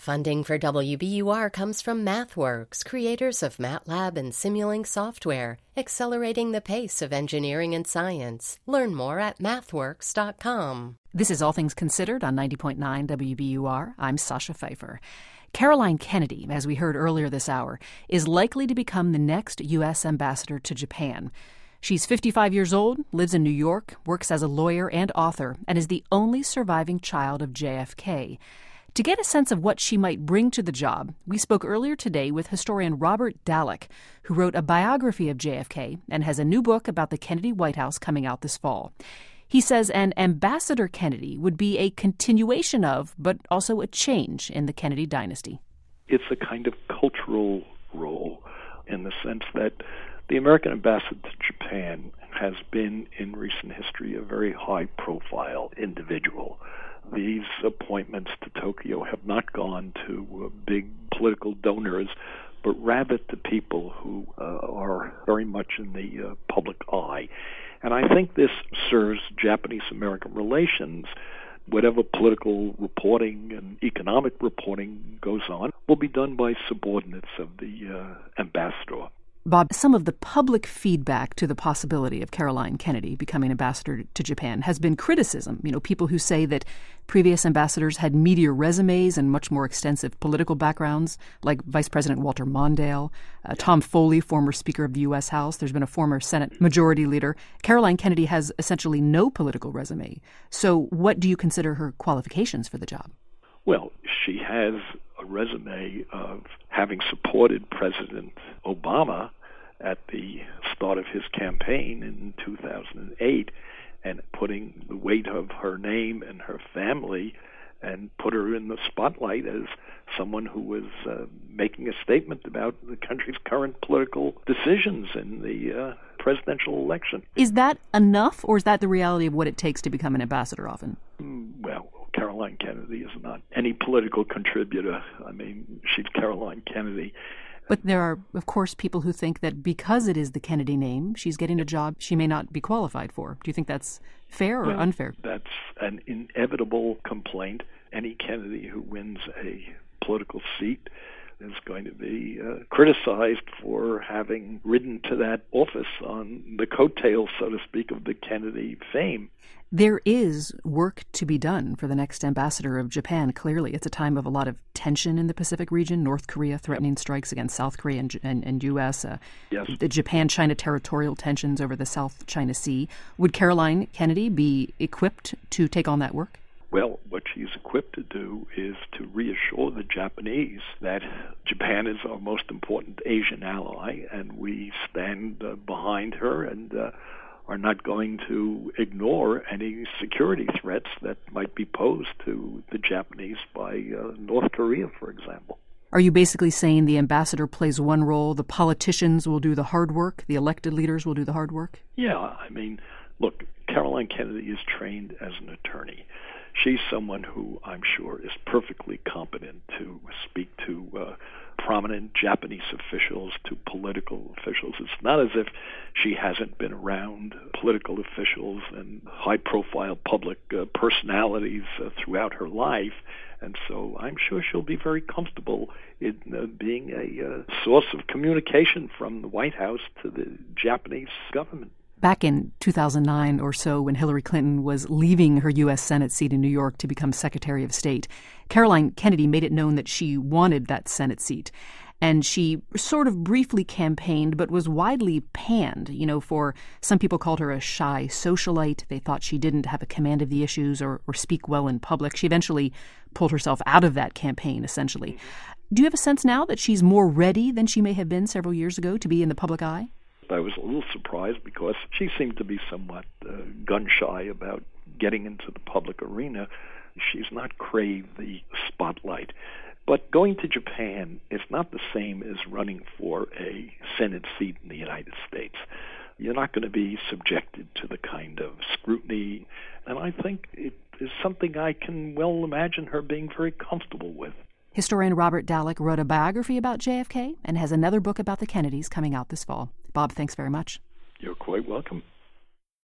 Funding for WBUR comes from MathWorks, creators of MATLAB and Simulink software, accelerating the pace of engineering and science. Learn more at mathworks.com. This is All Things Considered on 90.9 WBUR. I'm Sasha Pfeiffer. Caroline Kennedy, as we heard earlier this hour, is likely to become the next U.S. ambassador to Japan. She's 55 years old, lives in New York, works as a lawyer and author, and is the only surviving child of JFK. To get a sense of what she might bring to the job, we spoke earlier today with historian Robert Dallek, who wrote a biography of JFK and has a new book about the Kennedy White House coming out this fall. He says an Ambassador Kennedy would be a continuation of, but also a change in the Kennedy dynasty. It's a kind of cultural role in the sense that the American ambassador to Japan has been, in recent history, a very high-profile individual. These appointments to Tokyo have not gone to big political donors, but rather to people who are very much in the public eye. And I think this serves Japanese-American relations. Whatever political reporting and economic reporting goes on will be done by subordinates of the ambassador. Bob, some of the public feedback to the possibility of Caroline Kennedy becoming ambassador to Japan has been criticism. People who say that previous ambassadors had meatier resumes and much more extensive political backgrounds, like Vice President Walter Mondale, Tom Foley, former Speaker of the U.S. House. There's been a former Senate Majority Leader. Caroline Kennedy has essentially no political resume. So what do you consider her qualifications for the job? Well, she has a resume of having supported President Obama at the start of his campaign in 2008 and putting the weight of her name and her family and put her in the spotlight as someone who was making a statement about the country's current political decisions in the presidential election. Is that enough, or is that the reality of what it takes to become an ambassador often? Well, Caroline Kennedy is not any political contributor. I mean, she's Caroline Kennedy. But there are, of course, people who think that because it is the Kennedy name, she's getting a job she may not be qualified for. Do you think that's fair or unfair? That's an inevitable complaint. Any Kennedy who wins a political seat is going to be criticized for having ridden to that office on the coattails, so to speak, of the Kennedy fame. There is work to be done for the next ambassador of Japan, clearly. It's a time of a lot of tension in the Pacific region, North Korea threatening strikes against South Korea and U.S., yes. The Japan-China territorial tensions over the South China Sea. Would Caroline Kennedy be equipped to take on that work? Well, what she's equipped to do is to reassure the Japanese that Japan is our most important Asian ally, and we stand behind her and are not going to ignore any security threats that might be posed to the Japanese by North Korea, for example. Are you basically saying the ambassador plays one role, the politicians will do the hard work, the elected leaders will do the hard work? Yeah, I mean, look, Caroline Kennedy is trained as an attorney. She's someone who I'm sure is perfectly competent to speak to prominent Japanese officials, to political officials. It's not as if she hasn't been around political officials and high-profile public personalities throughout her life. And so I'm sure she'll be very comfortable in being a source of communication from the White House to the Japanese government. Back in 2009 or so, when Hillary Clinton was leaving her U.S. Senate seat in New York to become Secretary of State, Caroline Kennedy made it known that she wanted that Senate seat. And she sort of briefly campaigned, but was widely panned. For some people called her a shy socialite. They thought she didn't have a command of the issues or speak well in public. She eventually pulled herself out of that campaign, essentially. Do you have a sense now that she's more ready than she may have been several years ago to be in the public eye? I was a little surprised because she seemed to be somewhat gun-shy about getting into the public arena. She's not craved the spotlight. But going to Japan is not the same as running for a Senate seat in the United States. You're not going to be subjected to the kind of scrutiny, and I think it is something I can well imagine her being very comfortable with. Historian Robert Dallek wrote a biography about JFK and has another book about the Kennedys coming out this fall. Bob, thanks very much. You're quite welcome.